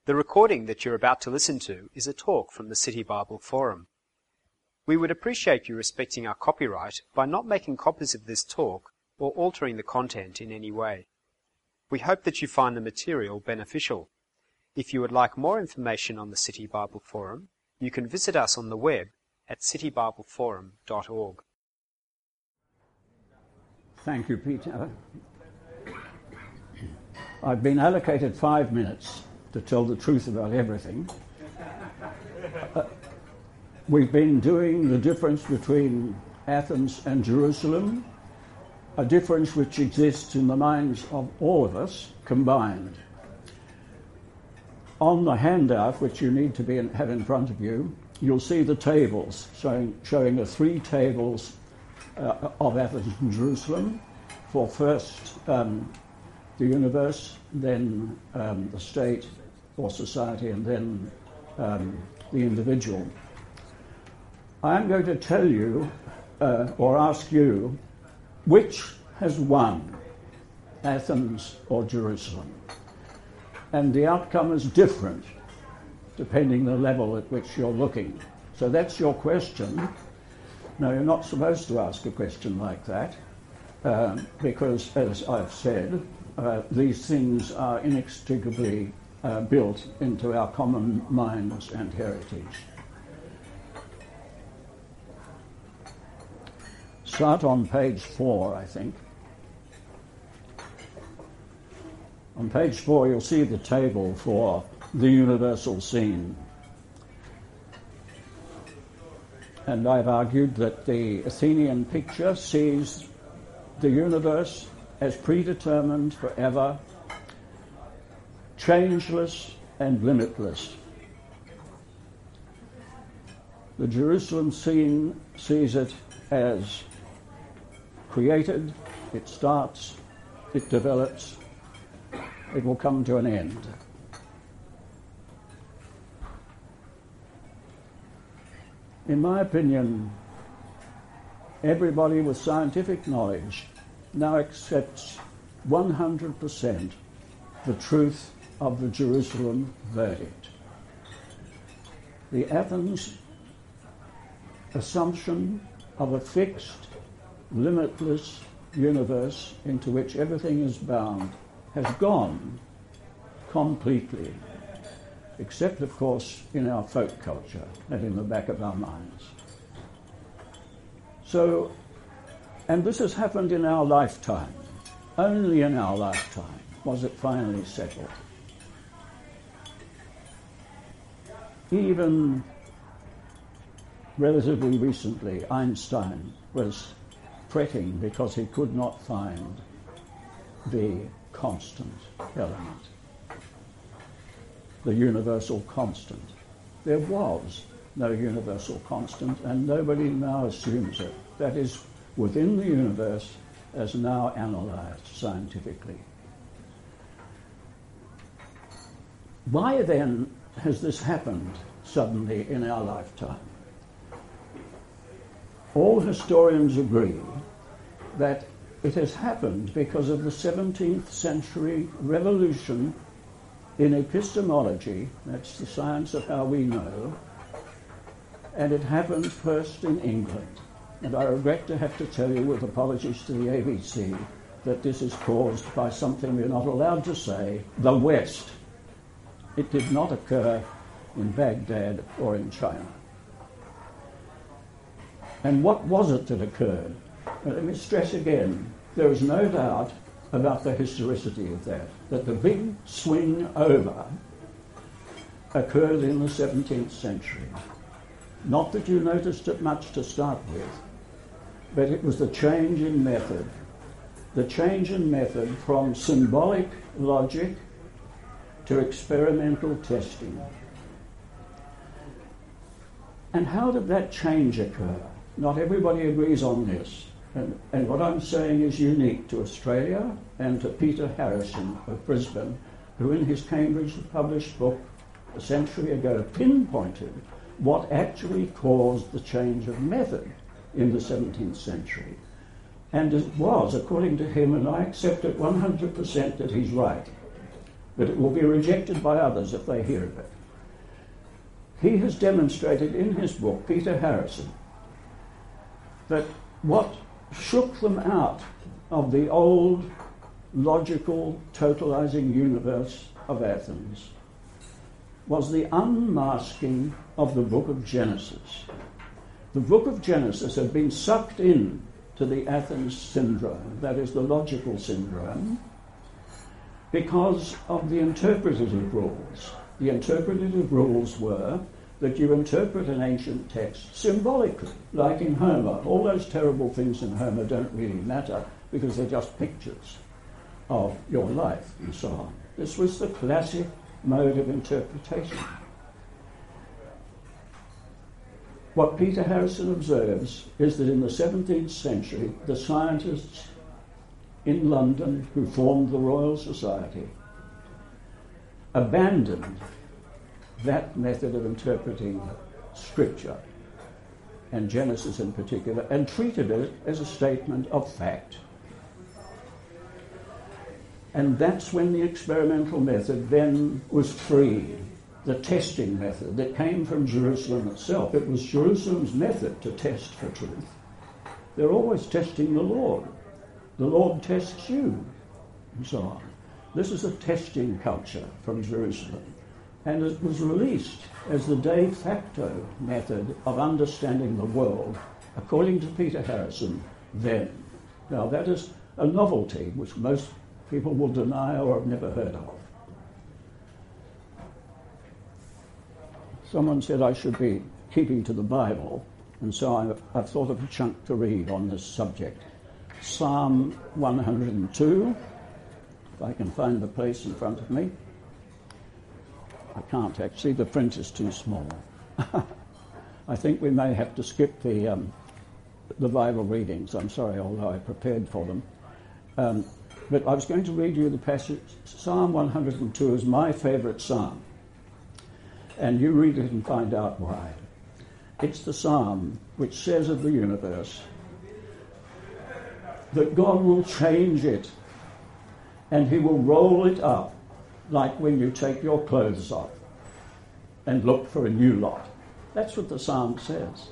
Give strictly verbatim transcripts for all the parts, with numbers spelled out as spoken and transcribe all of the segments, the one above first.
The recording that you're about to listen to is a talk from the City Bible Forum. We would appreciate you respecting our copyright by not making copies of this talk or altering the content in any way. We hope that you find the material beneficial. If you would like more information on the City Bible Forum, you can visit us on the web at city bible forum dot org. Thank you, Peter. I've been allocated five minutes to tell the truth about everything. Uh, we've been doing the difference between Athens and Jerusalem, a difference which exists in the minds of all of us combined. On the handout, which you need to be in, have in front of you, you'll see the tables showing, showing the three tables uh, of Athens and Jerusalem for first um, the universe, then um, the state or society, and then um, the individual. I'm going to tell you uh, or ask you which has won, Athens or Jerusalem. And the outcome is different depending on the level at which you're looking. So that's your question. No, you're not supposed to ask a question like that uh, because, as I've said, uh, these things are inextricably uh, built into our common minds and heritage. Start on page four, I think. On page four, you'll see the table for the universal scene. And I've argued that the Athenian picture sees the universe as predetermined forever, changeless and limitless. The Jerusalem scene sees it as created, it starts, it develops, it will come to an end. In my opinion, everybody with scientific knowledge now accepts one hundred percent the truth of the Jerusalem verdict. The Athens assumption of a fixed, limitless universe into which everything is bound has gone completely, except, of course, in our folk culture and in the back of our minds. So, and this has happened in our lifetime. Only in our lifetime was it finally settled. Even relatively recently, Einstein was fretting because he could not find the constant element, the universal constant. There was no universal constant, and nobody now assumes it. That is within the universe as now analysed scientifically. Why then has this happened suddenly in our lifetime? All historians agree that it has happened because of the seventeenth century revolution in epistemology, that's the science of how we know, and it happened first in England. And I regret to have to tell you, with apologies to the A B C, that this is caused by something we're not allowed to say, the West. It did not occur in Baghdad or in China. And what was it that occurred? Well, let me stress again, there is no doubt about the historicity of that, that the big swing over occurred in the seventeenth century. Not that you noticed it much to start with, but it was the change in method. The change in method from symbolic logic to experimental testing. And how did that change occur? Not everybody agrees on this. And, and what I'm saying is unique to Australia and to Peter Harrison of Brisbane, who in his Cambridge published book a century ago pinpointed what actually caused the change of method in the seventeenth century. And it was, according to him, and I accept it one hundred percent that he's right, but it will be rejected by others if they hear of it. He has demonstrated in his book, Peter Harrison, that what shook them out of the old logical totalizing universe of Athens was the unmasking of the book of Genesis. The book of Genesis had been sucked in to the Athens syndrome, that is the logical syndrome, because of the interpretative rules. The interpretative rules were that you interpret an ancient text symbolically, like in Homer. All those terrible things in Homer don't really matter because they're just pictures of your life and so on. This was the classic mode of interpretation. What Peter Harrison observes is that in the seventeenth century, the scientists in London who formed the Royal Society abandoned that method of interpreting Scripture, and Genesis in particular, and treated it as a statement of fact. And that's when the experimental method then was freed, the testing method that came from Jerusalem itself. It was Jerusalem's method to test for truth. They're always testing the Lord. The Lord tests you, and so on. This is a testing culture from Jerusalem. And it was released as the de facto method of understanding the world, according to Peter Harrison, then. Now, that is a novelty which most people will deny or have never heard of. Someone said I should be keeping to the Bible, and so I've, I've thought of a chunk to read on this subject. Psalm one hundred two, if I can find the place in front of me. I can't actually, the print is too small. I think we may have to skip the um, the Bible readings. I'm sorry, although I prepared for them. Um, but I was going to read you the passage. Psalm one hundred two is my favourite psalm. And you read it and find out why. It's the psalm which says of the universe that God will change it and he will roll it up like when you take your clothes off and look for a new lot. That's what the psalm says.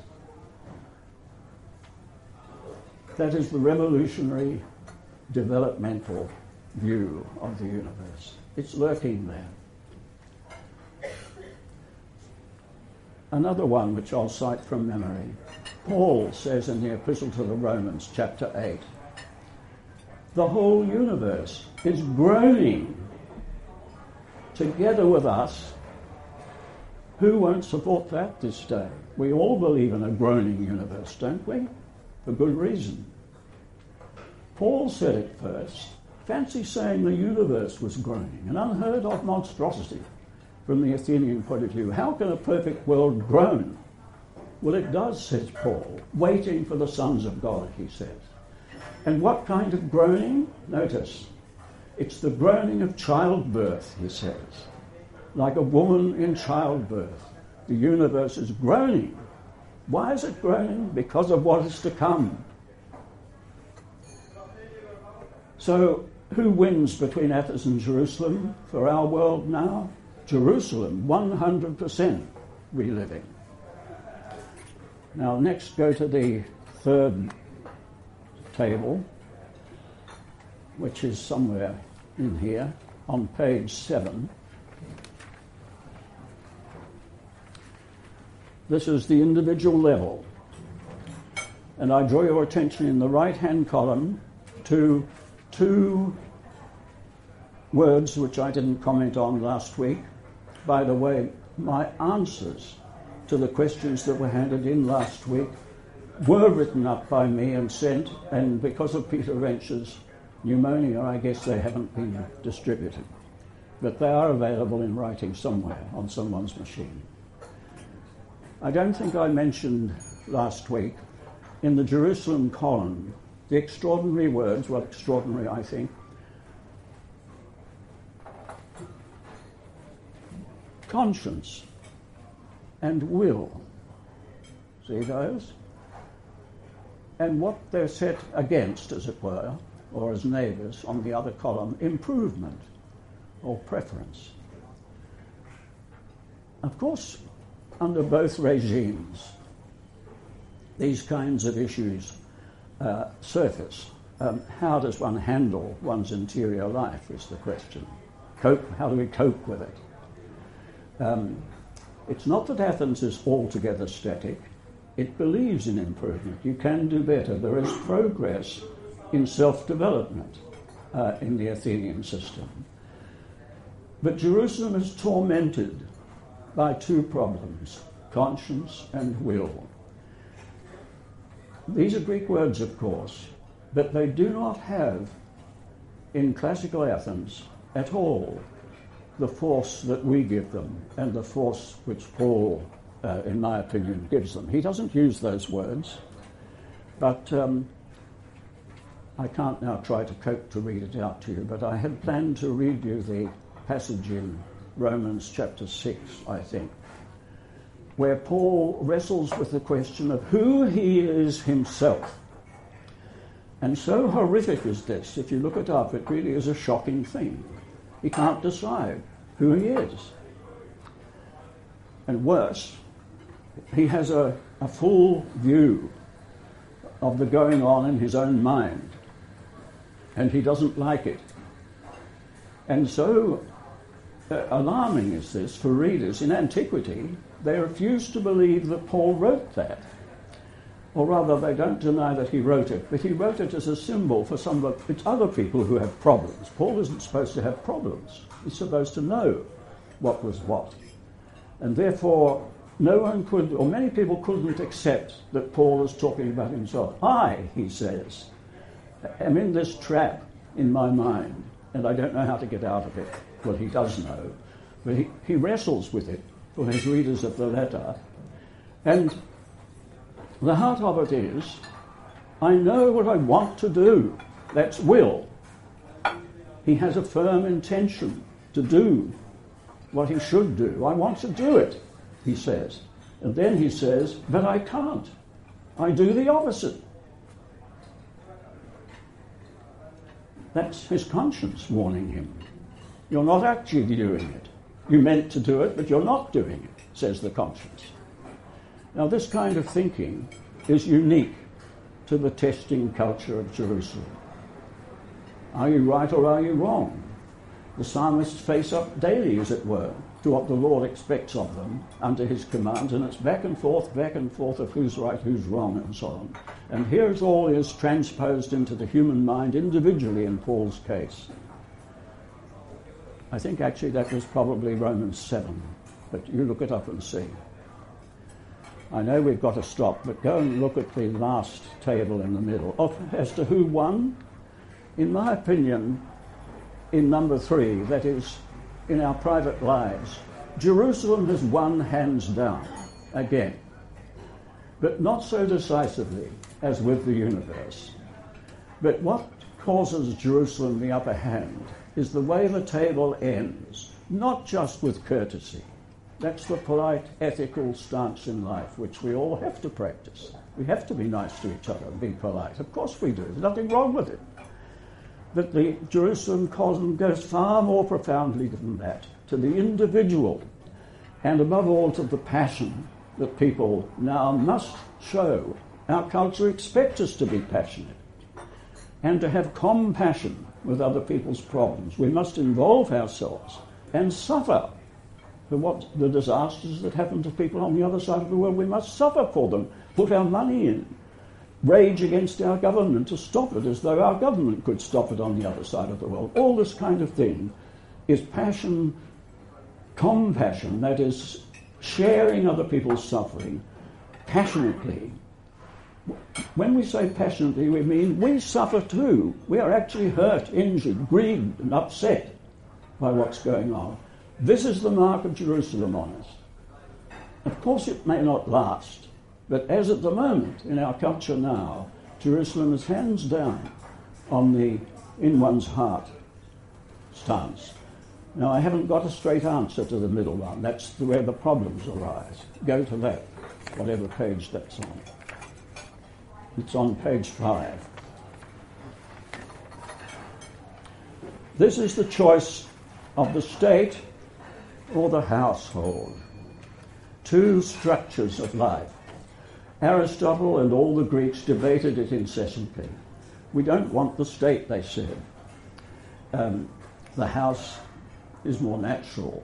That is the revolutionary, developmental view of the universe. It's lurking there. Another one which I'll cite from memory. Paul says in the Epistle to the Romans, chapter eight, the whole universe is groaning together with us. Who won't support that this day? We all believe in a groaning universe, don't we? For good reason. Paul said it first. Fancy saying the universe was groaning, an unheard of monstrosity from the Athenian point of view. How can a perfect world groan? Well, it does, says Paul, waiting for the sons of God, he says. And what kind of groaning? Notice, it's the groaning of childbirth, he says. Like a woman in childbirth, the universe is groaning. Why is it groaning? Because of what is to come. So, who wins between Athens and Jerusalem for our world now? Jerusalem, one hundred percent reliving. Now, next go to the third table, which is somewhere in here, on page seven. This is the individual level. And I draw your attention in the right-hand column to two words which I didn't comment on last week. By the way, my answers to the questions that were handed in last week were written up by me and sent, and because of Peter Wrench's pneumonia, I guess they haven't been distributed. But they are available in writing somewhere on someone's machine. I don't think I mentioned last week in the Jerusalem column the extraordinary words, well, extraordinary, I think, conscience and will. See those? And what they're set against, as it were, or as neighbours on the other column, improvement or preference. Of course, under both regimes, these kinds of issues uh, surface. Um, how does one handle one's interior life is the question. Cope, how do we cope with it? Um, it's not that Athens is altogether static. It believes in improvement. You can do better. There is progress in self-development uh, in the Athenian system. But Jerusalem is tormented by two problems, conscience and will. These are Greek words, of course, but they do not have, in classical Athens, at all the force that we give them and the force which Paul, uh, in my opinion, gives them. He doesn't use those words, but um, I can't now try to cope to read it out to you, but I had planned to read you the passage in Romans chapter six, I think, where Paul wrestles with the question of who he is himself. And so horrific is this, if you look it up, it really is a shocking thing. He can't decide who he is. And worse, he has a, a full view of the going on in his own mind, and he doesn't like it. And so uh, alarming is this for readers. In antiquity, they refused to believe that Paul wrote that. Or rather, they don't deny that he wrote it, but he wrote it as a symbol for some of it's other people who have problems. Paul isn't supposed to have problems. He's supposed to know what was what. And therefore, no one could, or many people couldn't accept that Paul is talking about himself. I, he says, am in this trap in my mind, and I don't know how to get out of it. Well, he does know, but he, he wrestles with it for his readers of the letter. And the heart of it is, I know what I want to do. That's will. He has a firm intention to do what he should do. I want to do it, he says. And then he says, but I can't. I do the opposite. That's his conscience warning him. You're not actually doing it. You meant to do it, but you're not doing it, says the conscience. Now, this kind of thinking is unique to the testing culture of Jerusalem. Are you right or are you wrong? The psalmists face up daily, as it were, to what the Lord expects of them under his commands, and it's back and forth, back and forth of who's right, who's wrong, and so on. And here's all is transposed into the human mind individually in Paul's case. I think actually that was probably Romans seven, but you look it up and see. I know we've got to stop, but go and look at the last table in the middle. Oh, as to who won, in my opinion, in number three, that is, in our private lives, Jerusalem has won hands down again, but not so decisively as with the universe. But what causes Jerusalem the upper hand is the way the table ends, not just with courtesy. That's the polite, ethical stance in life, which we all have to practice. We have to be nice to each other and be polite. Of course we do. There's nothing wrong with it. But the Jerusalem cosm goes far more profoundly than that, to the individual, and above all to the passion that people now must show. Our culture expects us to be passionate and to have compassion with other people's problems. We must involve ourselves and suffer for what the disasters that happen to people on the other side of the world. We must suffer for them, put our money in, rage against our government to stop it, as though our government could stop it on the other side of the world. All this kind of thing is passion, compassion, that is, sharing other people's suffering passionately. When we say passionately, we mean we suffer too. We are actually hurt, injured, grieved, and upset by what's going on. This is the mark of Jerusalem on us. Of course it may not last, but as at the moment in our culture now, Jerusalem is hands down on the in one's heart stance. Now, I haven't got a straight answer to the middle one. That's where the problems arise. Go to that, whatever page that's on. It's on page five. This is the choice of the state or the household. Two structures of life. Aristotle and all the Greeks debated it incessantly. We don't want the state, they said. Um, the house is more natural.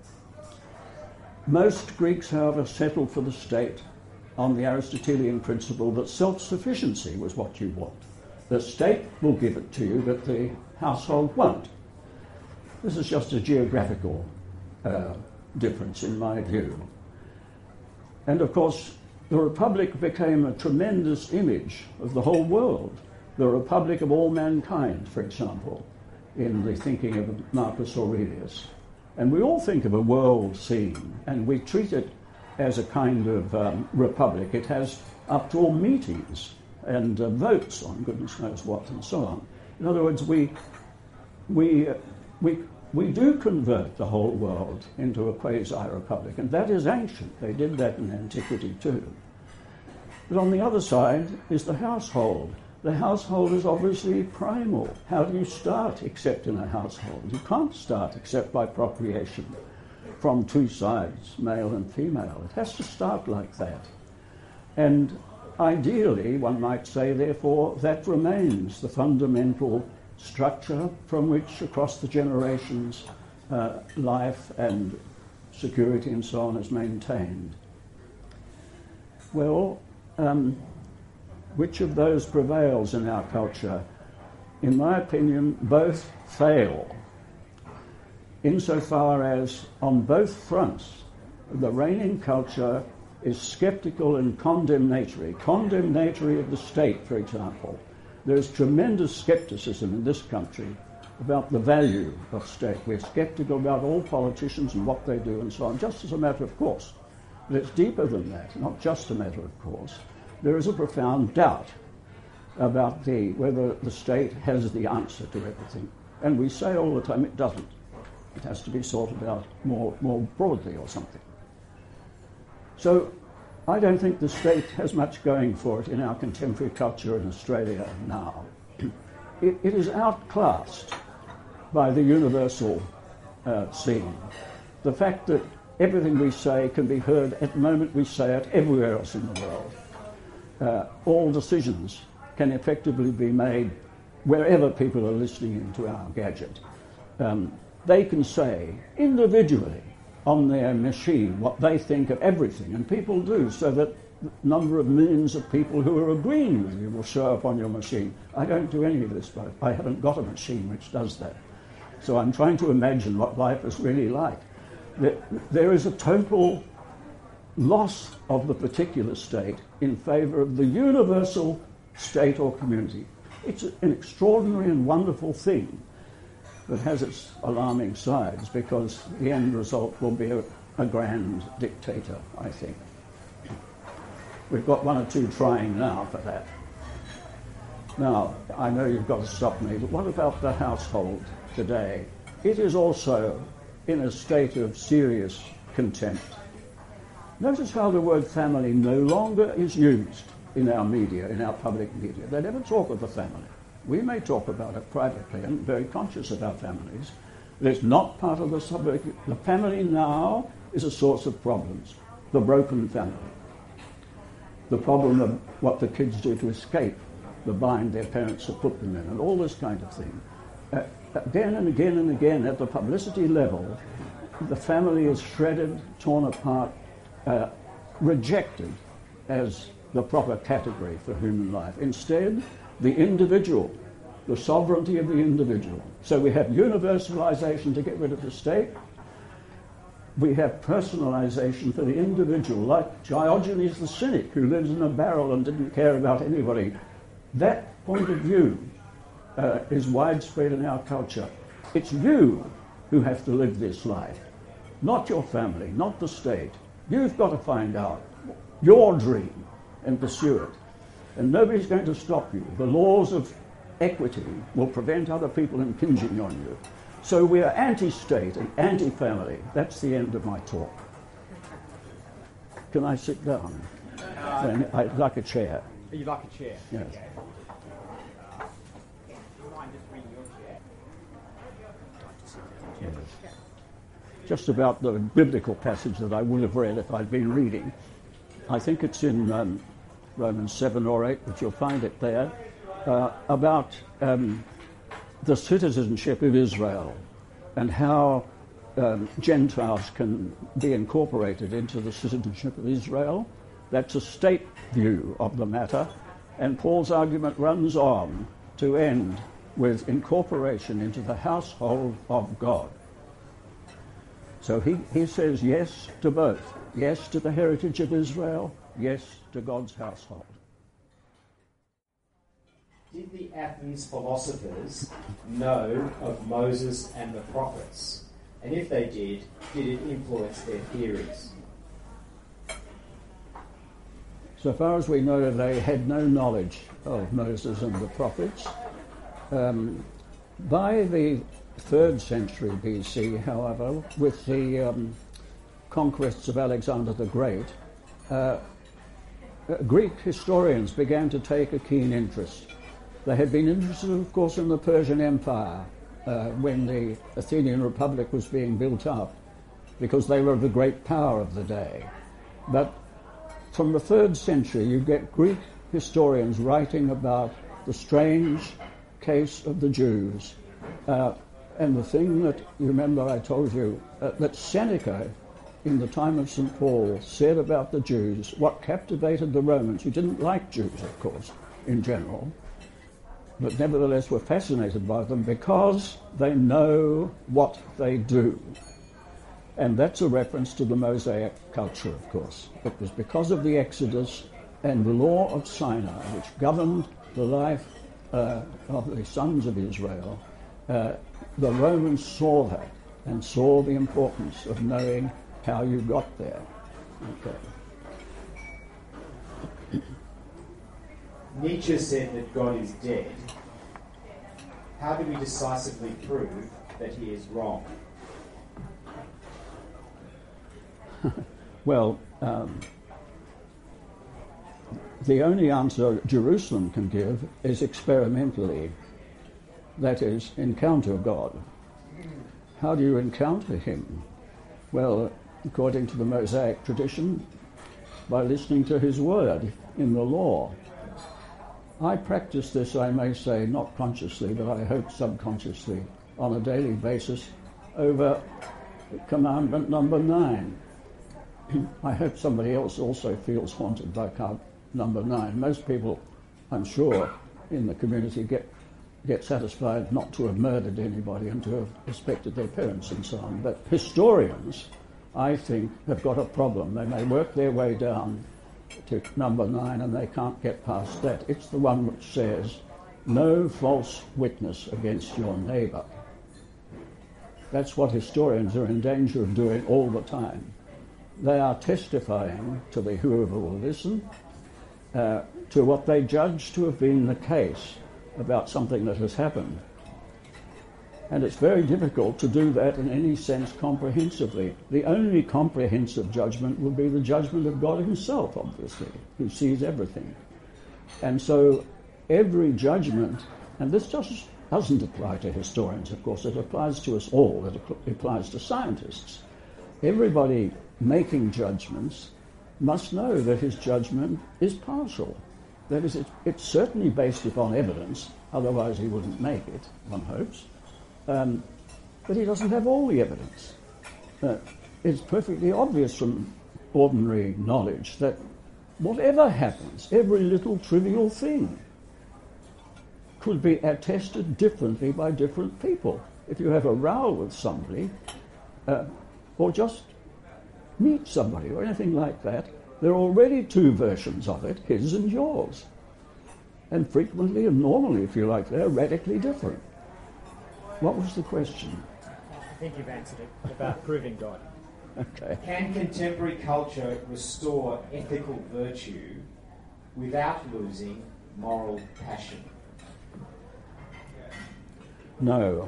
Most Greeks, however, settled for the state on the Aristotelian principle that self-sufficiency was what you want. The state will give it to you, but the household won't. This is just a geographical uh, difference in my view. And of course, the Republic became a tremendous image of the whole world. The Republic of all mankind, for example, in the thinking of Marcus Aurelius. And we all think of a world scene, and we treat it as a kind of um, republic. It has, after all, meetings and uh, votes on goodness knows what and so on. In other words, we, we, uh, we, we do convert the whole world into a quasi-republic, and that is ancient. They did that in antiquity too. But on the other side is the household. The household is obviously primal. How do you start except in a household? You can't start except by procreation from two sides, male and female. It has to start like that. And ideally, one might say, therefore, that remains the fundamental structure from which, across the generations, uh, life and security and so on is maintained. Well, um, which of those prevails in our culture? In my opinion, both fail, insofar as on both fronts the reigning culture is sceptical and condemnatory. Condemnatory of the state, for example. There's tremendous skepticism in this country about the value of state. We're skeptical about all politicians and what they do and so on, just as a matter of course. But it's deeper than that, not just a matter of course. There is a profound doubt about the whether the state has the answer to everything. And we say all the time it doesn't. It has to be sorted out more, more broadly or something. So I don't think the state has much going for it in our contemporary culture in Australia now. It, it is outclassed by the universal uh, scene. The fact that everything we say can be heard at the moment we say it everywhere else in the world. Uh, all decisions can effectively be made wherever people are listening into our gadget. Um, they can say individually on their machine what they think of everything, and people do, so that the number of millions of people who are agreeing with you will show up on your machine. I don't do any of this, but I haven't got a machine which does that. So I'm trying to imagine what life is really like. There is a total loss of the particular state in favour of the universal state or community. It's an extraordinary and wonderful thing that has its alarming sides, because the end result will be a, a grand dictator, I think. We've got one or two trying now for that. Now, I know you've got to stop me, but what about the household today? It is also in a state of serious contempt. Notice how the word family no longer is used in our media, in our public media. They never talk of the family. We may talk about it privately and very conscious of our families, but it's not part of the subject. The family now is a source of problems. The broken family. The problem of what the kids do to escape the bind their parents have put them in, and all this kind of thing. Uh, again and again and again, at the publicity level, the family is shredded, torn apart, uh, rejected as the proper category for human life. Instead, the individual, the sovereignty of the individual. So we have universalization to get rid of the state. We have personalization for the individual, like Diogenes the Cynic, who lives in a barrel and didn't care about anybody. That point of view uh, is widespread in our culture. It's you who have to live this life, not your family, not the state. You've got to find out your dream and pursue it. And nobody's going to stop you. The laws of equity will prevent other people impinging on you. So we are anti-state and anti-family. That's the end of my talk. Can I sit down? Uh, I'd like a chair. You'd like a chair? Yes. Okay. Do you mind just bringing your chair? Yes. just about the biblical passage that I would have read if I'd been reading. I think it's in um, Romans seven or eight, but you'll find it there, uh, about um, the citizenship of Israel and how um, Gentiles can be incorporated into the citizenship of Israel. That's a state view of the matter, and Paul's argument runs on to end with incorporation into the household of God. So he, he says yes to both. Yes to the heritage of Israel, yes to God's household. Did the Athens philosophers know of Moses and the prophets? And if they did, did it influence their theories? So far as we know, they had no knowledge of Moses and the prophets. Um, by the third century B C, however, with the um, conquests of Alexander the Great, uh, Greek historians began to take a keen interest. They had been interested, of course, in the Persian Empire uh, when the Athenian Republic was being built up, because they were the great power of the day. But from the third century, you get Greek historians writing about the strange case of the Jews. Uh, and the thing that, you remember I told you, uh, that Seneca, in the time of Saint Paul, said about the Jews, what captivated the Romans, who didn't like Jews, of course, in general, but nevertheless were fascinated by them because they know what they do. And that's a reference to the Mosaic culture, of course. It was because of the Exodus and the law of Sinai, which governed the life uh, of the sons of Israel. Uh, the Romans saw that and saw the importance of knowing how you got there. Okay. Nietzsche said that God is dead. How do we decisively prove that he is wrong? Well, um, the only answer Jerusalem can give is experimentally. That is, encounter God. How do you encounter him? Well, according to the Mosaic tradition, by listening to his word in the law. I practice this, I may say, not consciously, but I hope subconsciously, on a daily basis over commandment number nine. I hope somebody else also feels haunted by count number nine. Most people, I'm sure, in the community get get satisfied not to have murdered anybody and to have respected their parents and so on. But historians, I think, have got a problem. They may work their way down to number nine and they can't get past that. It's the one which says, no false witness against your neighbour. That's what historians are in danger of doing all the time. They are testifying to the whoever will listen, uh, to what they judge to have been the case about something that has happened. And it's very difficult to do that in any sense comprehensively. The only comprehensive judgment will be the judgment of God himself, obviously, who sees everything. And so every judgment, and this just doesn't apply to historians, of course, it applies to us all, it applies to scientists. Everybody making judgments must know that his judgment is partial. That is, it, it's certainly based upon evidence, otherwise he wouldn't make it, one hopes. Um, but he doesn't have all the evidence. Uh, it's perfectly obvious from ordinary knowledge that whatever happens, every little trivial thing could be attested differently by different people. If you have a row with somebody, uh, or just meet somebody or anything like that, there are already two versions of it, his and yours. And frequently and normally, if you like, they're radically different. What was the question? I think you've answered it, about proving God. Okay. Can contemporary culture restore ethical virtue without losing moral passion? No.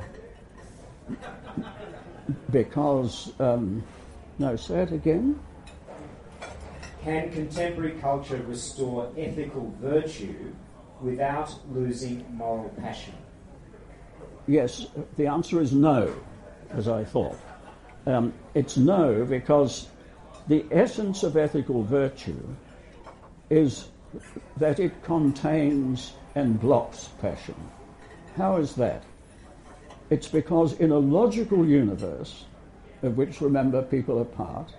Because, um, no, say it again. Can contemporary culture restore ethical virtue without losing moral passion? Yes, the answer is no, as I thought. Um, it's no, because the essence of ethical virtue is that it contains and blocks passion. How is that? It's because in a logical universe, of which, remember, people are part,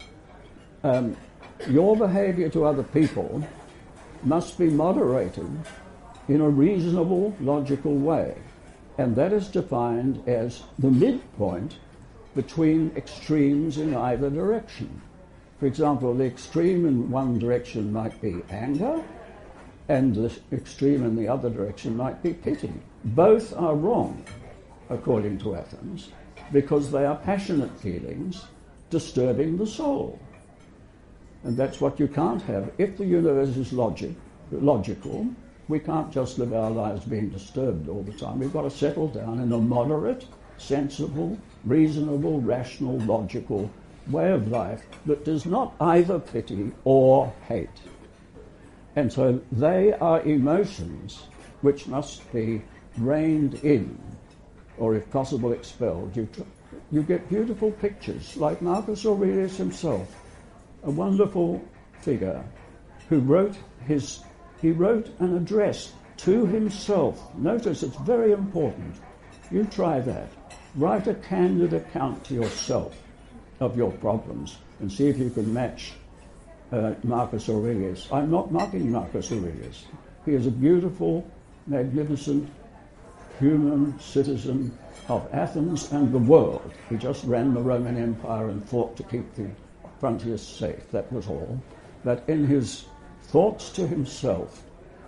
um, your behaviour to other people must be moderated in a reasonable, logical way. And that is defined as the midpoint between extremes in either direction. For example, the extreme in one direction might be anger, and the extreme in the other direction might be pity. Both are wrong, according to Athens, because they are passionate feelings disturbing the soul. And that's what you can't have. If the universe is logic, logical, we can't just live our lives being disturbed all the time. We've got to settle down in a moderate, sensible, reasonable, rational, logical way of life that does not either pity or hate. And so they are emotions which must be reined in, or if possible expelled. You, tr- you get beautiful pictures, like Marcus Aurelius himself, a wonderful figure who wrote his, he wrote an address to himself. Notice, it's very important. You try that. Write a candid account to yourself of your problems and see if you can match uh, Marcus Aurelius. I'm not mocking Marcus Aurelius. He is a beautiful, magnificent human citizen of Athens and the world. He just ran the Roman Empire and fought to keep the frontiers safe, that was all. But in his thoughts to himself,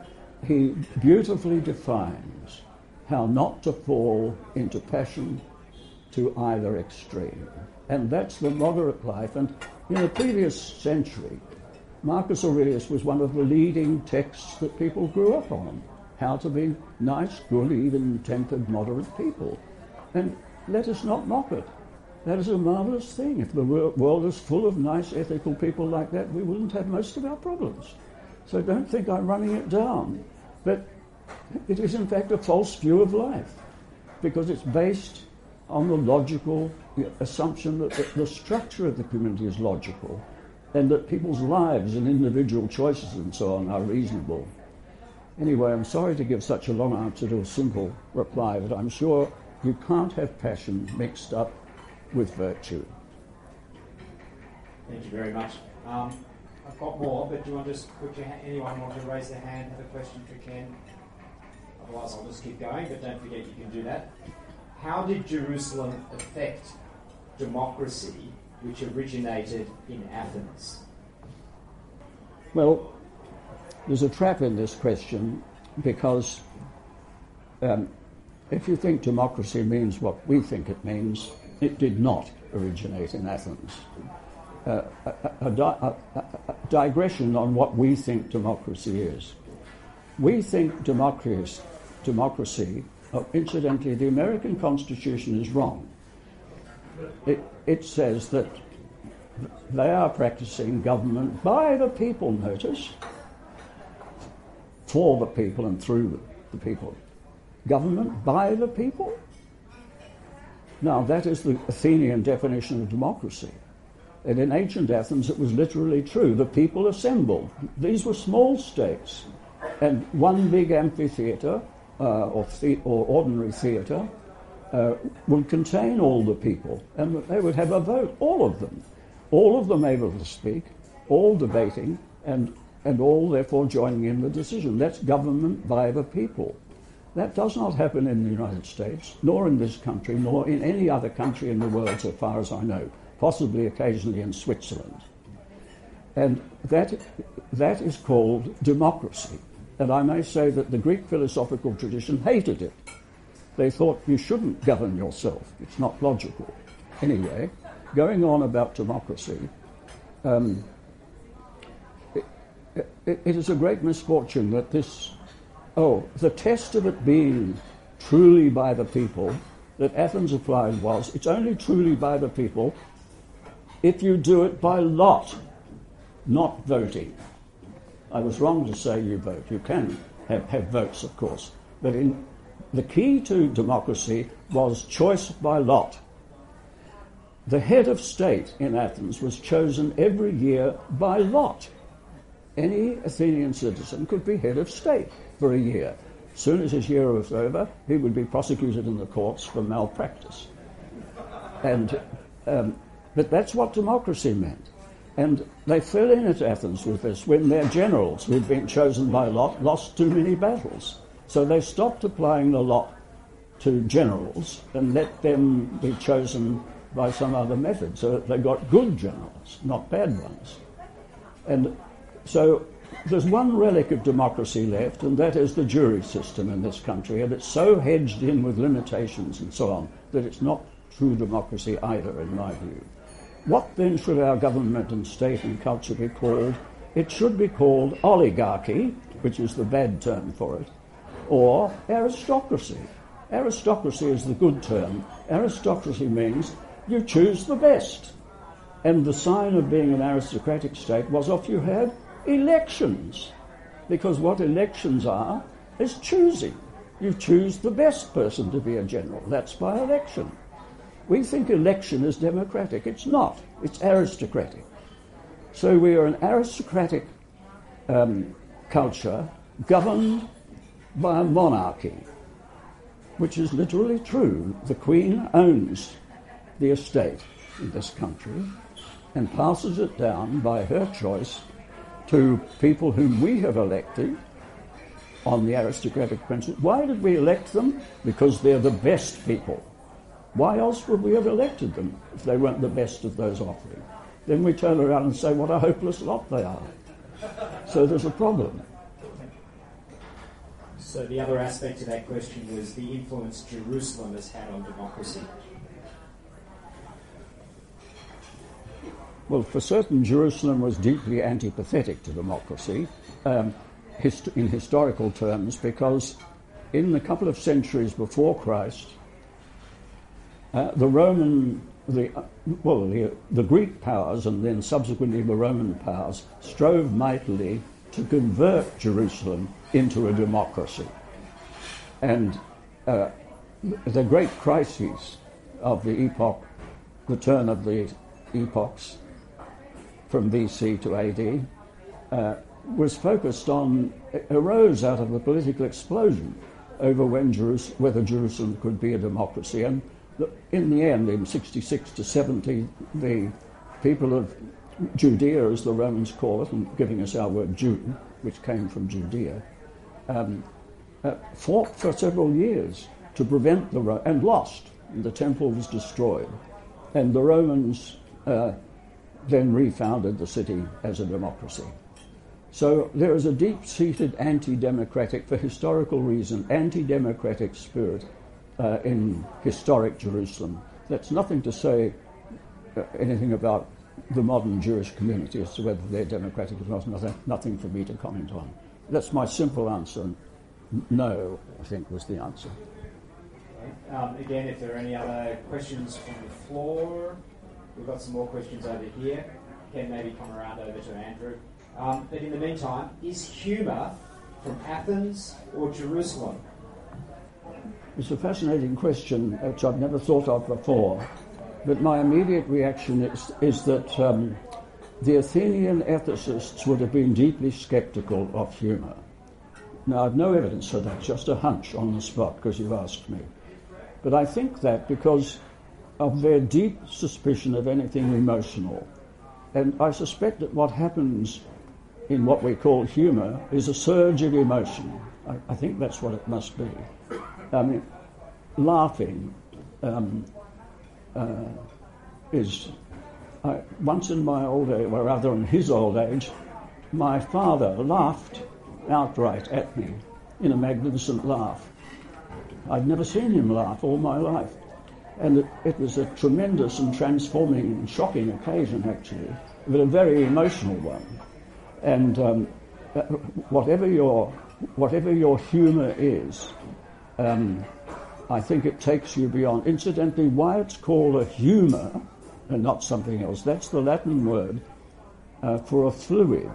he beautifully defines how not to fall into passion to either extreme. And that's the moderate life. And in the previous century, Marcus Aurelius was one of the leading texts that people grew up on. How to be nice, good, even-tempered, moderate people. And let us not mock it. That is a marvellous thing. If the world is full of nice, ethical people like that, we wouldn't have most of our problems. So don't think I'm running it down. But it is, in fact, a false view of life, because it's based on the logical assumption that the, the structure of the community is logical, and that people's lives and individual choices and so on are reasonable. Anyway, I'm sorry to give such a long answer to a simple reply, but I'm sure you can't have passion mixed up with virtue. Thank you very much. Um, I've got more, but do you want to just put your ha- anyone want to raise their hand, have a question for Ken? Otherwise, I'll just keep going, but don't forget you can do that. How did Jerusalem affect democracy, which originated in Athens? Well, there's a trap in this question, because um, if you think democracy means what we think it means, it did not originate in Athens. Uh, a, a, di- a, a digression on what we think democracy is. We think democracy, democracy oh, incidentally, the American Constitution is wrong. It, it says that they are practicing government by the people, notice, for the people and through the people. Government by the people? Now, that is the Athenian definition of democracy. And in ancient Athens, it was literally true. The people assembled. These were small states. And one big amphitheatre, uh, or, the- or ordinary theatre, uh, would contain all the people. And they would have a vote, all of them. All of them able to speak, all debating, and, and all therefore joining in the decision. That's government by the people. That does not happen in the United States, nor in this country, nor in any other country in the world, so far as I know, possibly occasionally in Switzerland. And that, that is called democracy. And I may say that the Greek philosophical tradition hated it. They thought you shouldn't govern yourself. It's not logical. Anyway, going on about democracy, um, it, it, it is a great misfortune that this... Oh, the test of it being truly by the people that Athens applied was, it's only truly by the people if you do it by lot, not voting. I was wrong to say you vote. You can have, have votes, of course. But in, the key to democracy was choice by lot. the head of state in Athens was chosen every year by lot. Any Athenian citizen could be head of state for a year. As soon as his year was over, he would be prosecuted in the courts for malpractice. And um, but that's what democracy meant. And they fell in at Athens with this when their generals, who'd been chosen by lot, lost too many battles. So they stopped applying the lot to generals and let them be chosen by some other method, so that they got good generals, not bad ones. And so there's one relic of democracy left, and that is the jury system in this country, and it's so hedged in with limitations and so on that it's not true democracy either, in my view. What then should our government and state and culture be called? It should be called oligarchy, which is the bad term for it, or aristocracy. Aristocracy is the good term. Aristocracy means you choose the best. And the sign of being an aristocratic state was if you had elections, because what elections are is choosing. You choose the best person to be a general. That's by election. We think election is democratic. It's not. It's aristocratic. So we are an aristocratic um, culture governed by a monarchy, which is literally true. The Queen owns the estate in this country and passes it down by her choice to people whom we have elected on the aristocratic principle. Why did we elect them? Because they're the best people. Why else would we have elected them if they weren't the best of those offering? Then we turn around and say what a hopeless lot they are. So there's a problem. So the other aspect to that question was the influence Jerusalem has had on democracy. Well, for certain, Jerusalem was deeply antipathetic to democracy um, hist- in historical terms, because in the couple of centuries before Christ, uh, the Roman, the uh, well, the, the Greek powers and then subsequently the Roman powers strove mightily to convert Jerusalem into a democracy. And uh, the great crises of the epoch, the turn of the epochs, from B C to A D, uh, was focused on, arose out of the political explosion over when Jerus- whether Jerusalem could be a democracy. And the, in the end, in sixty-six to seventy, the people of Judea, as the Romans call it, and giving us our word Jew, which came from Judea, um, uh, fought for several years to prevent the, Ro- and lost. The temple was destroyed. And the Romans uh, then refounded the city as a democracy. So there is a deep-seated anti-democratic, for historical reason, anti-democratic spirit uh, in historic Jerusalem. That's nothing to say uh, anything about the modern Jewish community as to whether they're democratic or not. Nothing, nothing for me to comment on. That's my simple answer. No, I think, was the answer. Um, again, if there are any other questions from the floor, we've got some more questions over here. Ken, maybe come around over to Andrew. Um, but in the meantime, is humour from Athens or Jerusalem? It's a fascinating question, which I've never thought of before. But my immediate reaction is, is that um, the Athenian ethicists would have been deeply sceptical of humour. Now, I've no evidence for that, just a hunch on the spot, because you've asked me. But I think that because of their deep suspicion of anything emotional. And I suspect that what happens in what we call humour is a surge of emotion. I, I think that's what it must be. I mean, laughing um, uh, is... I, once in my old age, or rather in his old age, my father laughed outright at me in a magnificent laugh. I'd never seen him laugh all my life. And it, it was a tremendous and transforming and shocking occasion, actually, but a very emotional one. And um, whatever your whatever your humour is, um, I think it takes you beyond. Incidentally, why it's called a humour and not something else, that's the Latin word uh, for a fluid,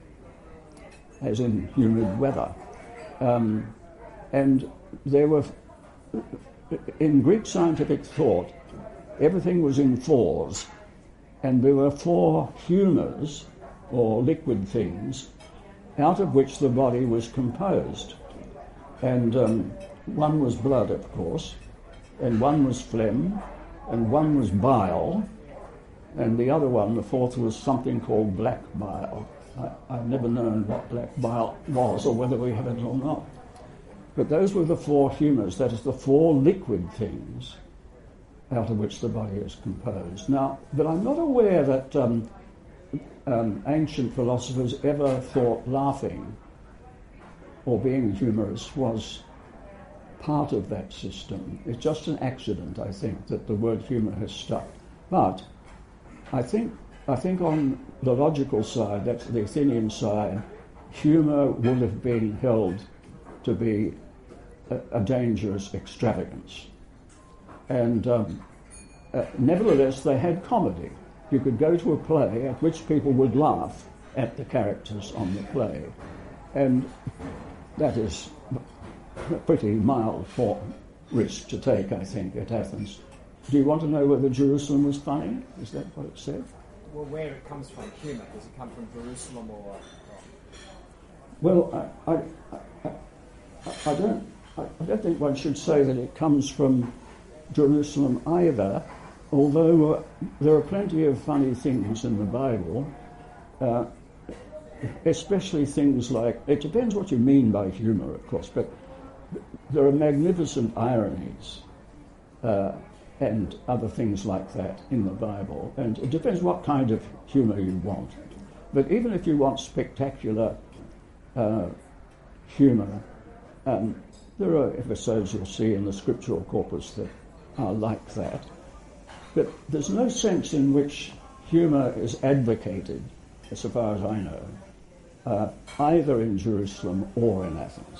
as in humid weather. Um, and there were, in Greek scientific thought, everything was in fours, and there were four humours, or liquid things, out of which the body was composed. And um, one was blood, of course, and one was phlegm, and one was bile, and the other one, the fourth, was something called black bile. I, I've never known what black bile was, or whether we have it or not. But those were the four humours, that is, the four liquid things out of which the body is composed. Now, but I'm not aware that um, um, ancient philosophers ever thought laughing or being humorous was part of that system. It's just an accident, I think, that the word humour has stuck. But I think I think on the logical side, that's the Athenian side, humour would have been held to be a, a dangerous extravagance. And um, uh, nevertheless, they had comedy. You could go to a play at which people would laugh at the characters on the play. And that is a pretty mild for risk to take, I think, at Athens. Do you want to know whether Jerusalem was funny? Is that what it said? Well, where it comes from, humour, does it come from Jerusalem or... or... Well, I, I, I, I, don't, I, I don't think one should say that it comes from Jerusalem either, although uh, there are plenty of funny things in the Bible, uh, especially things like, it depends what you mean by humour, of course, but there are magnificent ironies uh, and other things like that in the Bible, and it depends what kind of humour you want. But even if you want spectacular uh, humour, um, there are episodes you'll see in the scriptural corpus that are like that. But there's no sense in which humour is advocated, as far as I know, uh, either in Jerusalem or in Athens.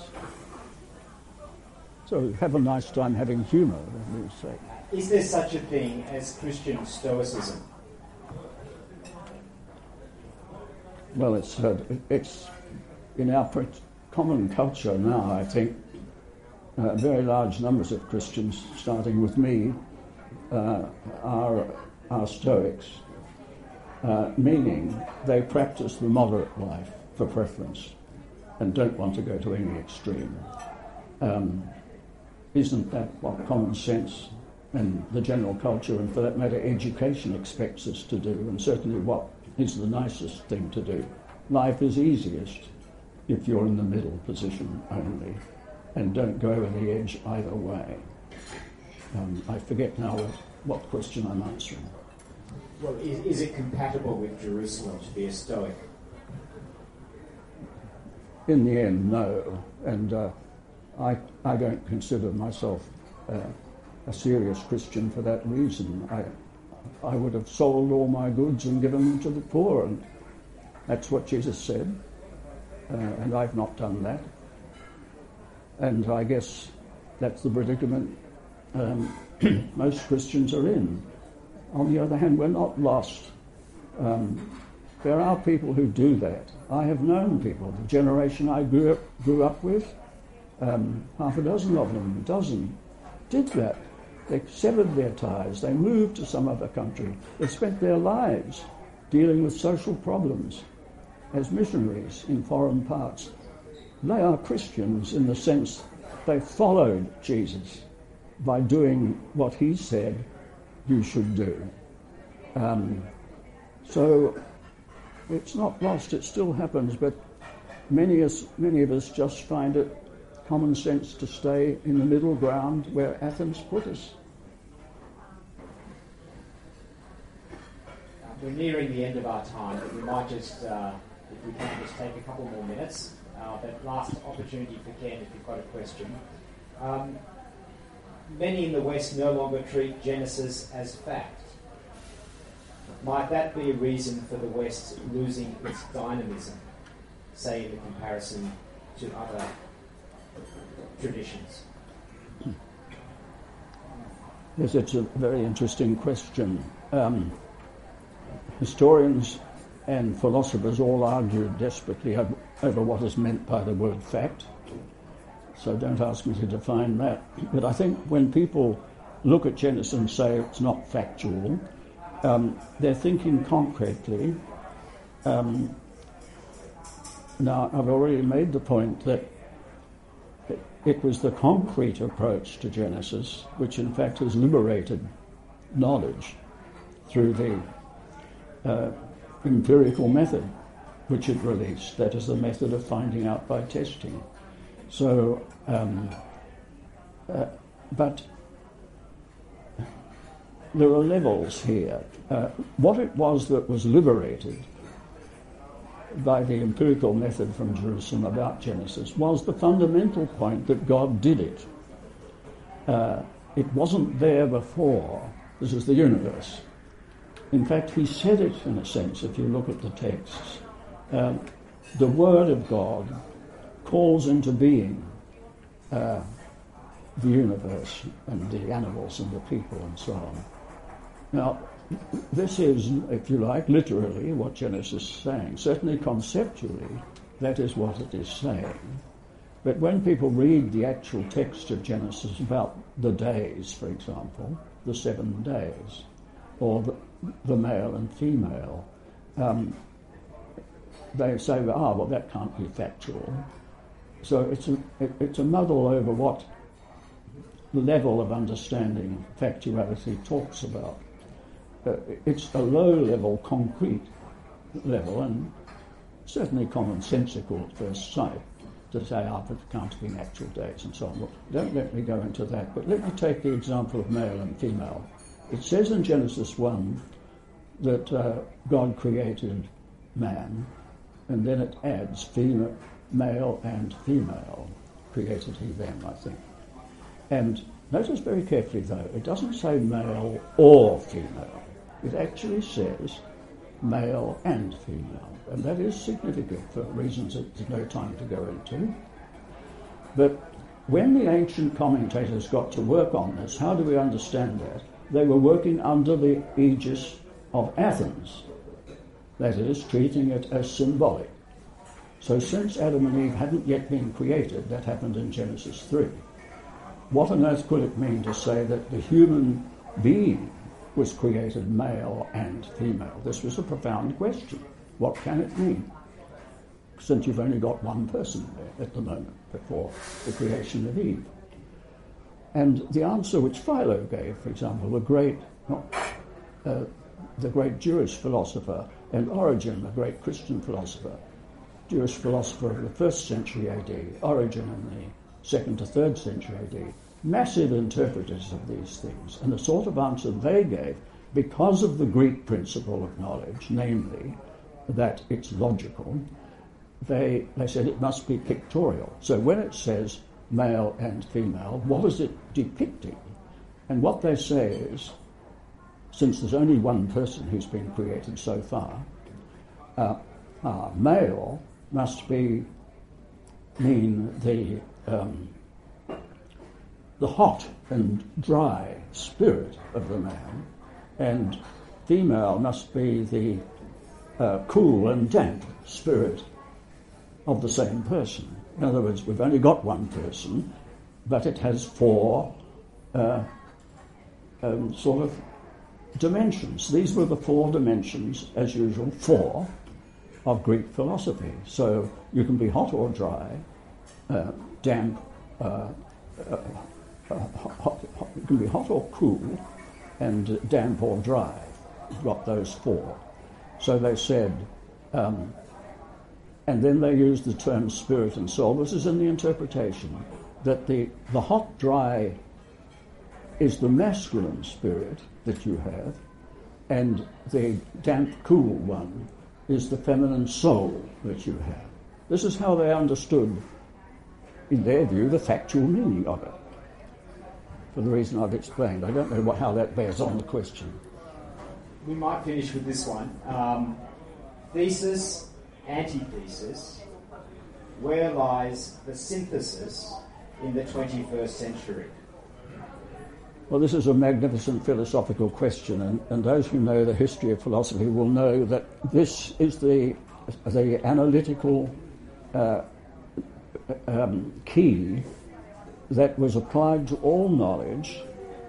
So have a nice time having humour, let me say. Is there such a thing as Christian Stoicism? Well, it's uh, it's in our common culture now, I think, uh, very large numbers of Christians, starting with me, uh, are, are Stoics, uh, meaning they practice the moderate life for preference and don't want to go to any extreme. Um, isn't that what common sense and the general culture, and for that matter education, expects us to do, and certainly what is the nicest thing to do? Life is easiest if you're in the middle position only, and don't go over the edge either way. Um, I forget now what, what question I'm answering. Well, is, is it compatible with Jerusalem to be a Stoic? In the end, no. And uh, I, I don't consider myself uh, a serious Christian for that reason. I, I would have sold all my goods and given them to the poor, and that's what Jesus said. Uh, and I've not done that. And I guess that's the predicament um, most Christians are in. On the other hand, we're not lost. Um, there are people who do that. I have known people, the generation I grew up, grew up with, um, half a dozen of them, a dozen, did that. They severed their ties. They moved to some other country. They spent their lives dealing with social problems as missionaries in foreign parts. They are Christians in the sense they followed Jesus by doing what he said you should do. Um, so it's not lost, it still happens, but many, us, many of us just find it common sense to stay in the middle ground where Athens put us. Uh, we're nearing the end of our time, but we might just, uh, if we can, just take a couple more minutes. Uh, that last opportunity for Ken, if you've got a question. Um, many in the West no longer treat Genesis as fact. Might that be a reason for the West losing its dynamism, say in the comparison to other traditions? Yes, it's a very interesting question. Um, historians and philosophers all argue desperately over what is meant by the word fact. So don't ask me to define that. But I think when people look at Genesis and say it's not factual. Um, they're thinking concretely. Um, now, I've already made the point that it was the concrete approach to Genesis which in fact has liberated knowledge through the uh, empirical method which it released. That is the method of finding out by testing. So, um, uh, but there are levels here. Uh, what it was that was liberated by the empirical method from Jerusalem about Genesis was the fundamental point that God did it. Uh, it wasn't there before. This is the universe. In fact, he said it in a sense, if you look at the texts. Um, the Word of God calls into being uh, the universe and the animals and the people and so on. Now, this is, if you like, literally what Genesis is saying. Certainly conceptually, that is what it is saying. But when people read the actual text of Genesis about the days, for example, the seven days, or the, the male and female, um, they say, ah, well, that can't be factual. So it's a, it, it's a muddle over what level of understanding factuality talks about. Uh, it's a low-level, concrete level, and certainly commonsensical at first sight to say, ah, but it can't be actual days and so on. Well, don't let me go into that, but let me take the example of male and female. It says in Genesis one that uh, God created man, and then it adds female, male and female. Created he them, I think. And notice very carefully, though, it doesn't say male or female. It actually says male and female, and that is significant for reasons that there's no time to go into. But when the ancient commentators got to work on this, how do we understand that? They were working under the aegis of Athens, that is, treating it as symbolic. So since Adam and Eve hadn't yet been created, that happened in Genesis three, what on earth could it mean to say that the human being was created male and female? This was a profound question. What can it mean? Since you've only got one person there at the moment before the creation of Eve. And the answer which Philo gave, for example, the great, uh, the great Jewish philosopher, and Origen, the great Christian philosopher, Jewish philosopher of the first century A D, Origen in the second to third century A D, massive interpreters of these things, and the sort of answer they gave, because of the Greek principle of knowledge, namely that it's logical, they, they said it must be pictorial. So when it says male and female, what is it depicting? And what they say is, since there's only one person who's been created so far, uh, uh, male must be mean the um, the hot and dry spirit of the man, and female must be the uh, cool and damp spirit of the same person. In other words, we've only got one person, but it has four uh, um, sort of dimensions. These were the four dimensions, as usual, four, of Greek philosophy. So you can be hot or dry, uh, damp, uh, uh, uh, hot, hot, you can be hot or cool, and damp or dry. You've got those four. So they said, um, and then they used the term spirit and soul. This is in the interpretation, that the, the hot, dry is the masculine spirit that you have, and the damp, cool one is the feminine soul that you have. This is how they understood, in their view, the factual meaning of it, for the reason I've explained. I don't know what, how that bears on the question. We might finish with this one. Um, thesis, antithesis. Where lies the synthesis in the twenty-first century? Well, this is a magnificent philosophical question, and, and those who know the history of philosophy will know that this is the the analytical uh, um, key that was applied to all knowledge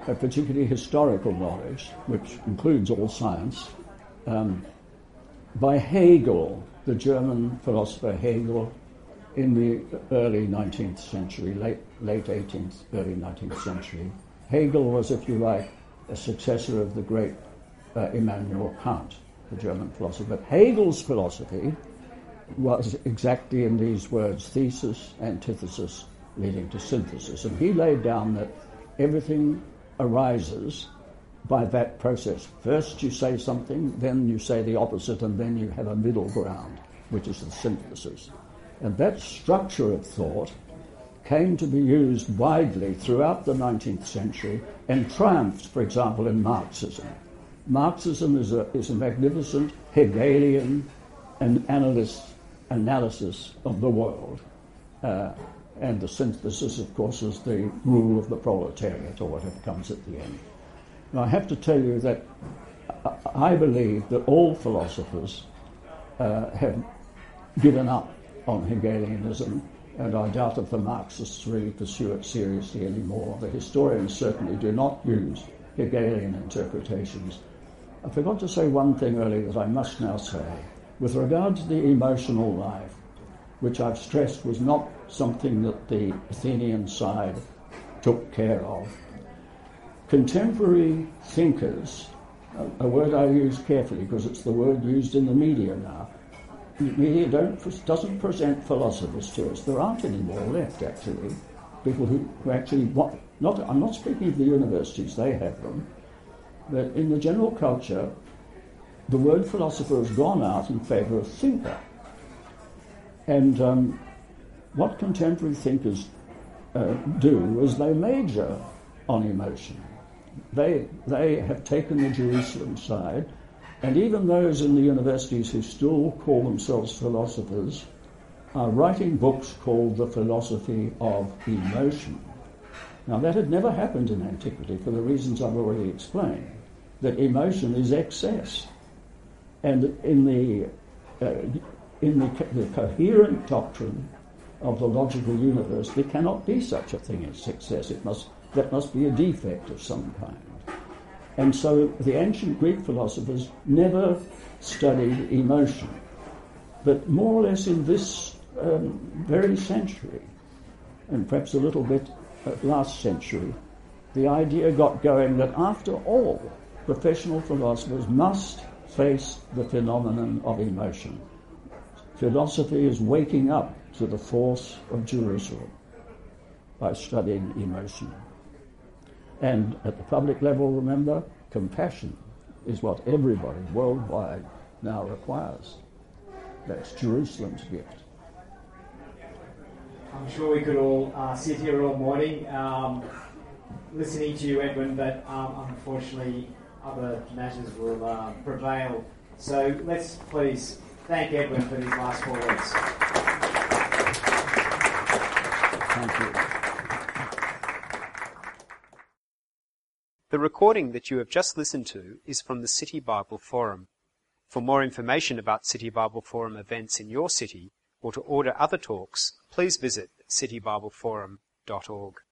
uh, particularly historical knowledge, which includes all science, um, by Hegel, the German philosopher Hegel, in the early nineteenth century, late, late eighteenth, early nineteenth century. Hegel was, if you like, a successor of the great uh, Immanuel Kant, the German philosopher. But Hegel's philosophy was exactly in these words: thesis, antithesis, leading to synthesis. And he laid down that everything arises by that process. First you say something, then you say the opposite, and then you have a middle ground, which is the synthesis. And that structure of thought came to be used widely throughout the nineteenth century and triumphed, for example, in Marxism. Marxism is a, is a magnificent Hegelian and analyst, analysis of the world. Uh, and the synthesis, of course, is the rule of the proletariat, or whatever comes at the end. And I have to tell you that I believe that all philosophers uh, have given up on Hegelianism, and I doubt if the Marxists really pursue it seriously anymore. The historians certainly do not use Hegelian interpretations. I forgot to say one thing earlier that I must now say. With regard to the emotional life, which I've stressed was not something that the Athenian side took care of, contemporary thinkers, a, a word I use carefully because it's the word used in the media now, the media don't, doesn't present philosophers to us. There aren't any more left, actually. People who, who actually want, not, I'm not speaking of the universities, they have them, but in the general culture, the word philosopher has gone out in favour of thinker. And um, what contemporary thinkers uh, do is they major on emotion. They, they have taken the Jerusalem side, and even those in the universities who still call themselves philosophers are writing books called The Philosophy of Emotion. Now, that had never happened in antiquity for the reasons I've already explained, that emotion is excess. And in the, uh, in the, co- the coherent doctrine of the logical universe, there cannot be such a thing as excess. It must, that must be a defect of some kind. And so the ancient Greek philosophers never studied emotion. But more or less in this um, very century, and perhaps a little bit uh, last century, the idea got going that after all, professional philosophers must face the phenomenon of emotion. Philosophy is waking up to the force of Jerusalem by studying emotion. And at the public level, remember, compassion is what everybody worldwide now requires. That's Jerusalem's gift. I'm sure we could all uh, sit here all morning um, listening to you, Edwin, but um, unfortunately other matters will uh, prevail. So let's please thank Edwin for these last four weeks. Thank you. The recording that you have just listened to is from the City Bible Forum. For more information about City Bible Forum events in your city, or to order other talks, please visit city bible forum dot org.